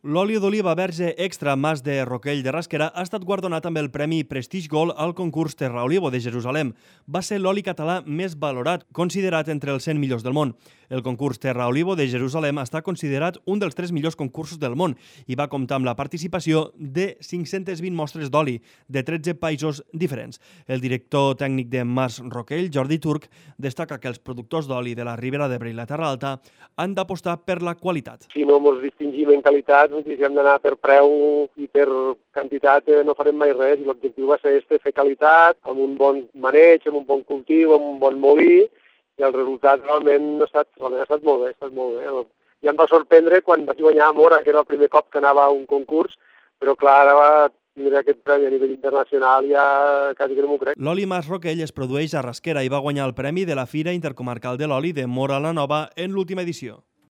L'oli d'oliva verge extra Mas de Roquell de Rasquera ha estat guardonat amb el Premi Prestige Gold al concurs Terra Olivo de Jerusalem. Va ser l'oli català més valorat, considerat entre els 100 millors del món. El concurs Terra Olivo de Jerusalem està considerat un dels 3 millors concursos del món i va comptar amb la participació de 520 mostres d'oli de 13 països diferents. El director tècnic de Mas Roquell, Jordi Turc, destaca que els productors d'oli de la Ribera d'Ebre i la Terra Alta han d'apostar per la qualitat. Si no ens distingim en qualitat, si hem d'anar per preu i per quantitat, no farem mai res. I l'objectiu va ser fer qualitat, amb un bon maneig, amb un bon cultiu, amb un bon molí, i el resultat realment ha estat molt bé. I em va sorprendre quan vaig guanyar a Mora, que era el primer cop que anava a un concurs, però clar, ara va tindre aquest premi a nivell internacional, ja quasi que no m'ho crec. L'oli Mas Roquell es produeix a Rasquera i va guanyar el premi de la Fira Intercomarcal de l'Oli de Mora la Nova en l'última edició.